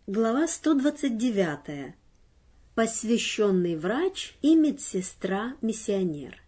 Глава 129. Посвященный врач и медсестра-миссионер.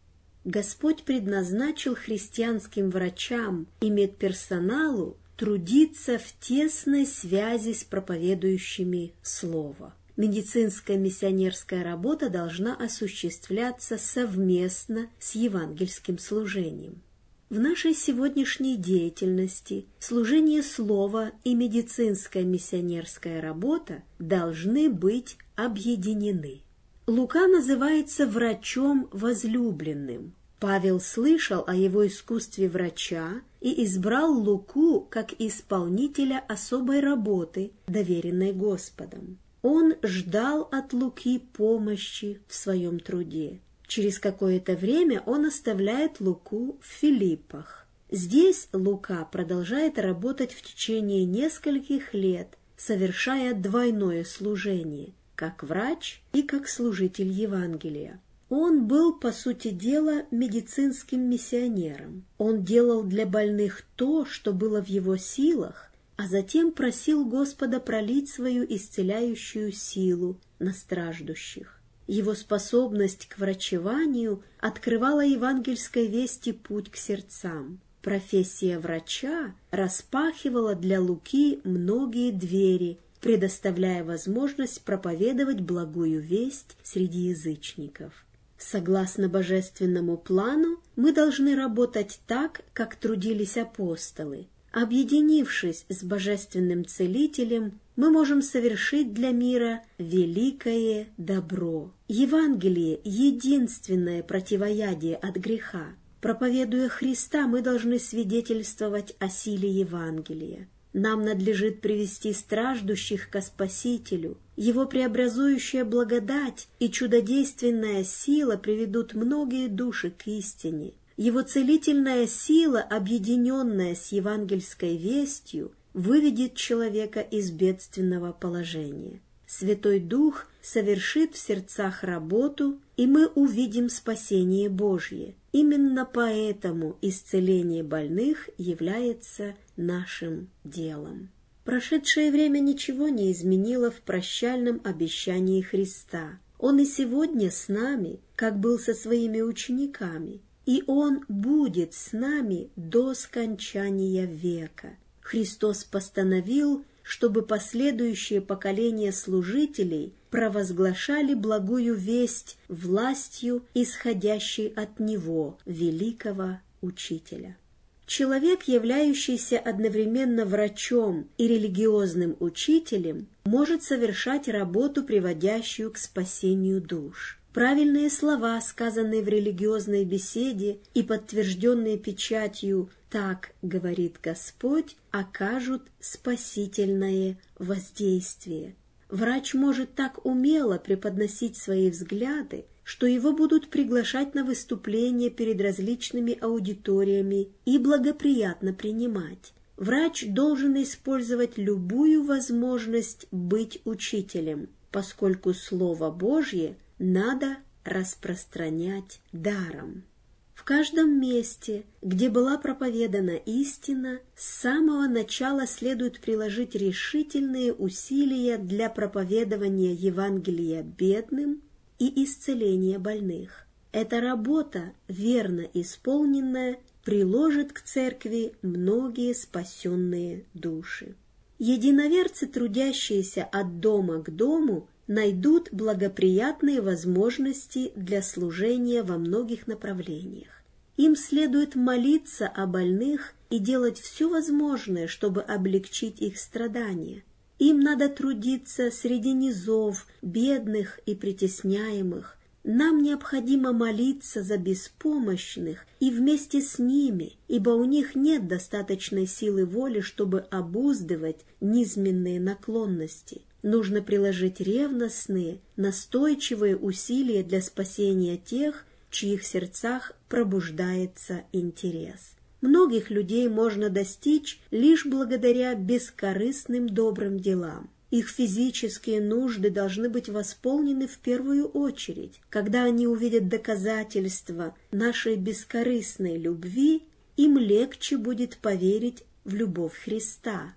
Господь предназначил христианским врачам и медперсоналу трудиться в тесной связи с проповедующими Слово. Медицинская миссионерская работа должна осуществляться совместно с евангельским служением. В нашей сегодняшней деятельности служение Слова и медицинская миссионерская работа должны быть объединены. Лука называется врачом возлюбленным. Павел слышал о его искусстве врача и избрал Луку как исполнителя особой работы, доверенной Господом. Он ждал от Луки помощи в своем труде. Через какое-то время он оставляет Луку в Филиппах. Здесь Лука продолжает работать в течение нескольких лет, совершая двойное служение, как врач и как служитель Евангелия. Он был, по сути дела, медицинским миссионером. Он делал для больных то, что было в его силах, а затем просил Господа пролить свою исцеляющую силу на страждущих. Его способность к врачеванию открывала евангельской вести путь к сердцам. Профессия врача распахивала для Луки многие двери, предоставляя возможность проповедовать благую весть среди язычников. Согласно божественному плану, мы должны работать так, как трудились апостолы. Объединившись с божественным целителем, мы можем совершить для мира великое добро. Евангелие – единственное противоядие от греха. Проповедуя Христа, мы должны свидетельствовать о силе Евангелия. Нам надлежит привести страждущих ко Спасителю. Его преобразующая благодать и чудодейственная сила приведут многие души к истине. Его целительная сила, объединенная с евангельской вестью, выведет человека из бедственного положения. Святой Дух совершит в сердцах работу, и мы увидим спасение Божье. Именно поэтому исцеление больных является нашим делом. Прошедшее время ничего не изменило в прощальном обещании Христа. Он и сегодня с нами, как был со своими учениками, и Он будет с нами до скончания века. Христос постановил, чтобы последующие поколения служителей провозглашали благую весть властью, исходящей от Него, великого Учителя. Человек, являющийся одновременно врачом и религиозным учителем, может совершать работу, приводящую к спасению душ. Правильные слова, сказанные в религиозной беседе и подтвержденные печатью «Так говорит Господь», окажут спасительное воздействие. Врач может так умело преподносить свои взгляды, что его будут приглашать на выступления перед различными аудиториями и благоприятно принимать. Врач должен использовать любую возможность быть учителем, поскольку Слово Божье надо распространять даром. В каждом месте, где была проповедана истина, с самого начала следует приложить решительные усилия для проповедования Евангелия бедным и исцеления больных. Эта работа, верно исполненная, приложит к церкви многие спасенные души. Единоверцы, трудящиеся от дома к дому, найдут благоприятные возможности для служения во многих направлениях. Им следует молиться о больных и делать все возможное, чтобы облегчить их страдания. Им надо трудиться среди низов, бедных и притесняемых. Нам необходимо молиться за беспомощных и вместе с ними, ибо у них нет достаточной силы воли, чтобы обуздывать низменные наклонности. Нужно приложить ревностные, настойчивые усилия для спасения тех, в чьих сердцах пробуждается интерес. Многих людей можно достичь лишь благодаря бескорыстным добрым делам. Их физические нужды должны быть восполнены в первую очередь. Когда они увидят доказательства нашей бескорыстной любви, им легче будет поверить в любовь Христа.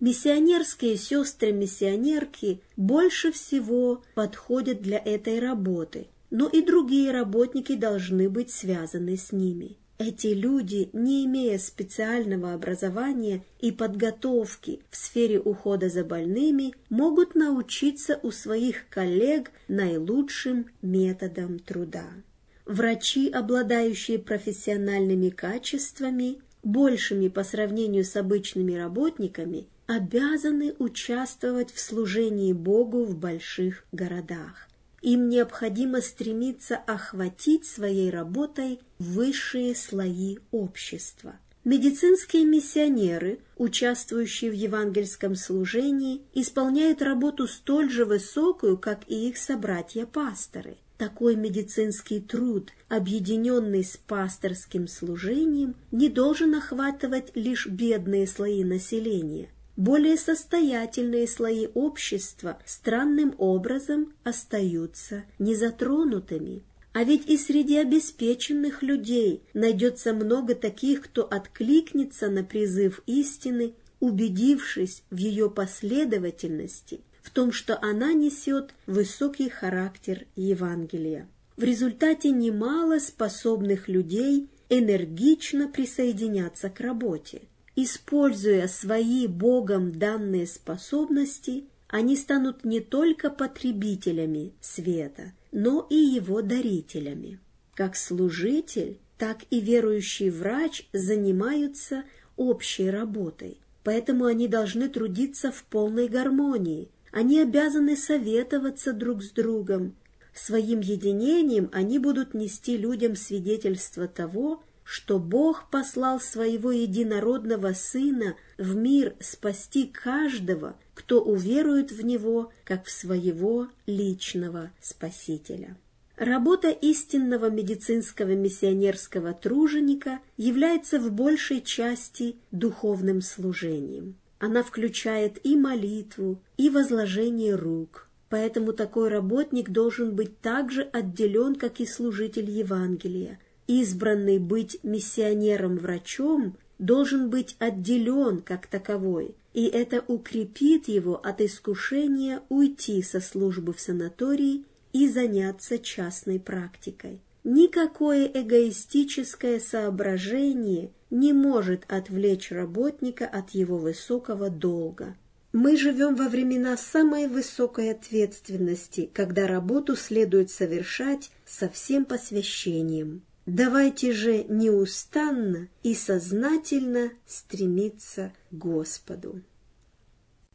Миссионерские сестры-миссионерки больше всего подходят для этой работы, но и другие работники должны быть связаны с ними. Эти люди, не имея специального образования и подготовки в сфере ухода за больными, могут научиться у своих коллег наилучшим методам труда. Врачи, обладающие профессиональными качествами, большими по сравнению с обычными работниками, обязаны участвовать в служении Богу в больших городах. Им необходимо стремиться охватить своей работой высшие слои общества. Медицинские миссионеры, участвующие в евангельском служении, исполняют работу столь же высокую, как и их собратья-пасторы. Такой медицинский труд, объединенный с пасторским служением, не должен охватывать лишь бедные слои населения. Более состоятельные слои общества странным образом остаются незатронутыми. А ведь и среди обеспеченных людей найдется много таких, кто откликнется на призыв истины, убедившись в ее последовательности, в том, что она несет высокий характер Евангелия. В результате немало способных людей энергично присоединятся к работе. Используя свои Богом данные способности, они станут не только потребителями света, но и его дарителями. Как служитель, так и верующий врач занимаются общей работой, поэтому они должны трудиться в полной гармонии. Они обязаны советоваться друг с другом. Своим единением они будут нести людям свидетельство того, что Бог послал своего единородного Сына в мир спасти каждого, кто уверует в Него, как в своего личного Спасителя. Работа истинного медицинского миссионерского труженика является в большей части духовным служением. Она включает и молитву, и возложение рук. Поэтому такой работник должен быть так же отделен, как и служитель Евангелия. Избранный быть миссионером-врачом должен быть отделен как таковой, и это укрепит его от искушения уйти со службы в санатории и заняться частной практикой. Никакое эгоистическое соображение не может отвлечь работника от его высокого долга. Мы живем во времена самой высокой ответственности, когда работу следует совершать со всем посвящением. Давайте же неустанно и сознательно стремиться к Господу.